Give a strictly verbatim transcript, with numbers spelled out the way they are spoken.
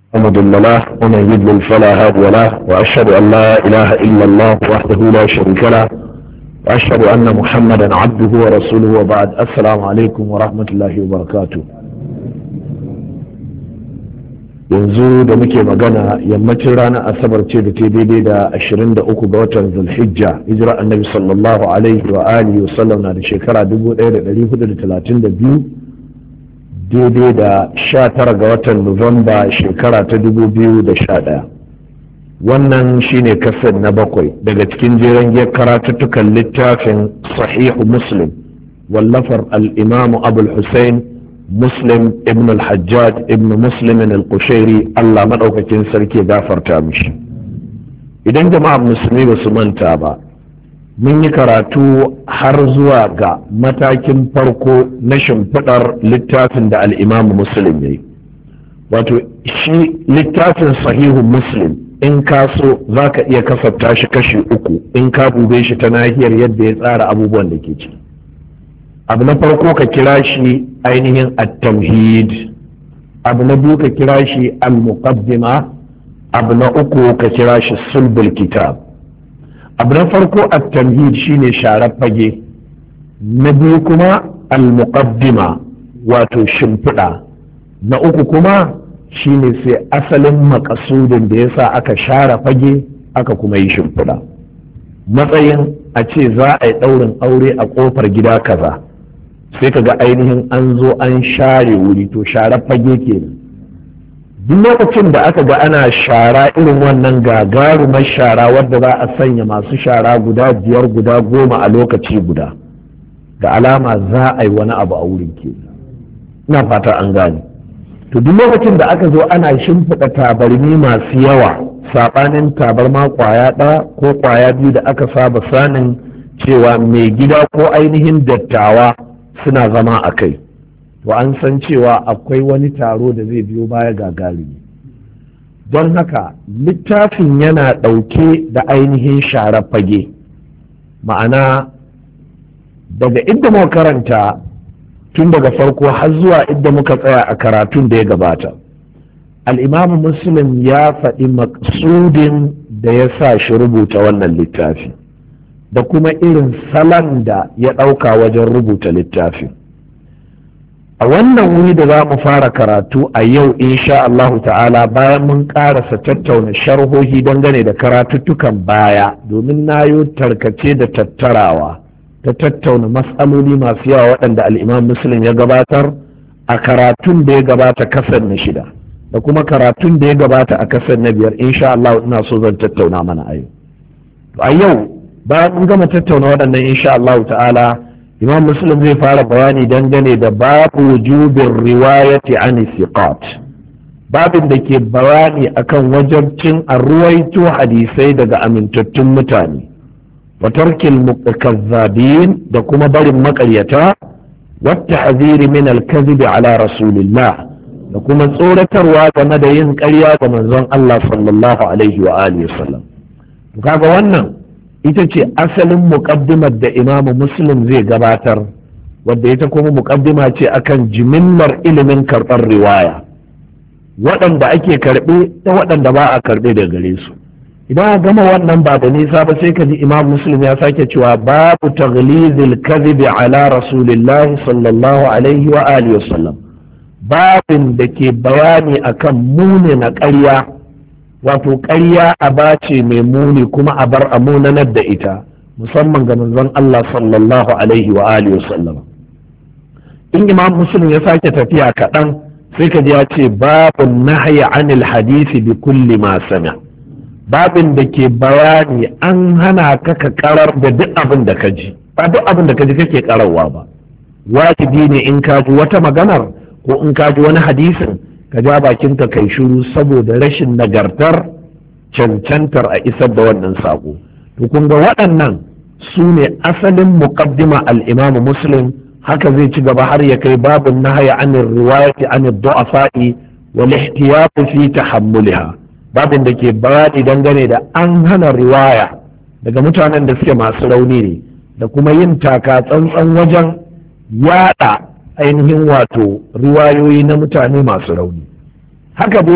لا مضل له ومن يضلل فلا هادي له واشهد ان لا اله الا الله وحده لا شريك له واشهد ان محمدا عبده ورسوله وبعد. السلام عليكم ورحمه الله وبركاته. yanzu da muke magana yammacin ranar asabar ce da ta daidai da ashirin da uku ga watan zulhijja hijira annabi sallallahu alaihi wa alihi wa sallam na da shekara dubu ɗaya da ɗari hudu da talatin da biyu daidai da sha tara ga watan nuwamba shekara ta dubu biyu da sha ɗaya. wannan shine kasar na bakwai daga cikin jeren giyar karatuttukan littafin sahihu muslim wallafar al-imamu abul hussein muslim ibn al-hajjaj ibn muslim al-qushairi Allah madaukakin sarki gafarta mishi. idan jama'a musulmi ba su manta ba, mun yi karatu har zuwa ga matakin farko na shimfiɗar littafin da al-imamu muslim ya yi. wato shi littafin sahihu muslim in ka so za ka iya kasafta shi kashi uku in ka dube shi ta nahiyar yadda ya tsara abubuwan da ke ciki. abu na farko ka kira shi ainihin at-tamhid, abu na biyu ka kira shi al-muqaddima, abu na uku ka kira shi sulbul kitab. abu na farko at-tamhid shine sharar fage, na biyu kuma al-muqaddima wato shimfiɗa, na uku kuma shine sai asalin makasudin da yasa aka share fage aka kuma yi shimfiɗa. matsayin a ce za a yi ɗaurin aure a ƙofar gida kaza, sai ka ga ainihin an zo an share wuri, to share fage kenan. duk lokacin da aka ga ana shara irin wannan gagarumar shara wadda za a sanya masu shara guda biyar guda goma a lokaci guda, da alama za a yi wani abu a wurin kenan. ina fata an gane. to duk lokacin da aka zo ana shimfiɗa tabarmi masu yawa saɓanin tabarma ƙwaya ɗaya ko ƙwaya biyu da aka saba sanin cewa mai gida ko ainihin dattawa suna zama a kai, to an san cewa akwai wani taro da zai biyo baya gagarumi. don haka littafin yana ɗauke da ainihin sharar fage, ma'ana daga inda muka karanta tun daga farko har zuwa inda muka tsaya a karatun da ya gabata, al'imamu muslim ya faɗi maksudin da ya sa shi rubuta wannan littafi da kuma irin salon da ya ɗauka wajen rubuta littafin. a wannan wuri da za mu fara karatu a yau insha Allahu ta'ala, bayan mun ƙarasa tattauna sharhohi dangane da karatuttukan baya, domin na yi tarkace da tattarawa ta tattauna matsaloli masu yawa waɗanda al'imam muslim ya gabatar a karatun da ya gabata kasar na shida da kuma karatun da ya gabata a kasar na biyar. insha Allah ina so zan tattauna mana a yau. a yau bayan mun gama tattauna waɗannan insha Allah ta'ala, imam muslim zai fara bayani dangane da babu wujubin riwayati an thiqat, babin da ke bayani akan wajabcin a ruwaito hadisai daga amintattun mutane, wa tarkil mukazzabin da kuma barin makaryata, wa tahziri min al-kadhib ala rasulillah da kuma tsoratarwa game da yin ƙarya ga manzon Allah sallallahu alaihi wa alihi wasallam. kaga wannan ita ce asalin muƙaddimar da imamu muslim zai gabatar, wadda ita kuma muƙaddima ce akan jimillar ilimin karɓar riwaya, waɗanda ake karɓe da waɗanda ba a karɓe daga gare su. idan a gama wannan ba da nisa ba sai ka ji imam muslim ya sake cewa babu taghlizil kadhibi ala rasulillahi sallallahu alaihi wa alihi wasallam, babin da ke bayani akan muni na ƙarya, wato ƙarya a bace mai muni kuma a bar a munanar da ita, musamman ga manzon Allah sallallahu alaihi wa alihi wasallam. in imam muslim ya sake tafiya kaɗan sai ka ji ya ce babun nahya anil hadisi bi kulli ma sami', babin da ke bayani an hana ka ka karar da duk abin da ka ji, ba duk abin da ka ji kake kararwa ba. wajibi ne in ka ji wata maganar ko in ka ji wani hadisin ka ja bakinka kai shiru saboda rashin nagartar cancantar a isar da wannan saƙo. to kun ga waɗannan su ne asalin muqaddima al-imam muslim. haka zai ci gaba har ya kai babun nahaya anir riwayati anid du'afa'i wal ihtiyat fi tahammuliha, babin da ke bayani dangane da an hana riwaya daga mutanen da suke masu rauni ne da kuma yin taka tsantsan wajen yada ainihin wato riwayoyi na mutane masu rauni. haka